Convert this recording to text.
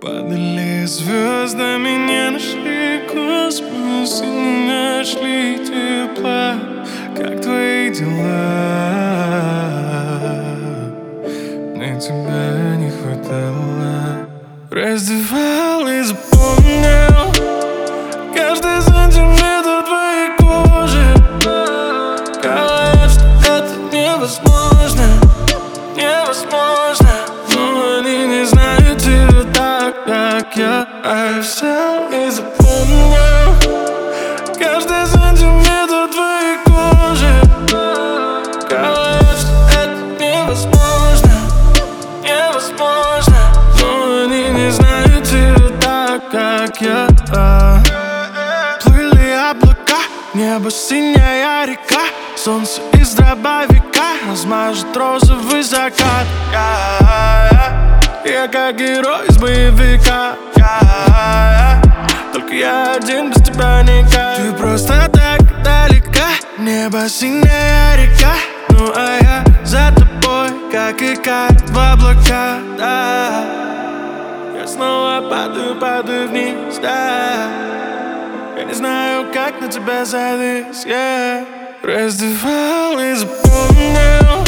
Падали звездами, не нашли космос и не нашли тепла. Как твои дела? Мне тебя не хватало. Раздевал и запомнил каждый сантиметр твоей кожи. Говорят, что это невозможно, невозможно. Но они не знают тебя так, как я. А я взял и запомнил каждый сантиметр твоей кожи. Говорят, что это невозможно, невозможно. Но они не знают тебя так, как я. Плыли облака, небо синяя река. Солнце из дробовика размажет розовый закат. Я как герой из боевика. Только я один, без тебя никак. Ты просто так далека, небо синяя река. Ну а я за тобой, как икар в облака, да. Я снова падаю, падаю вниз, да. Я не знаю, как на тебя завис, yeah. Раздевал и запомнил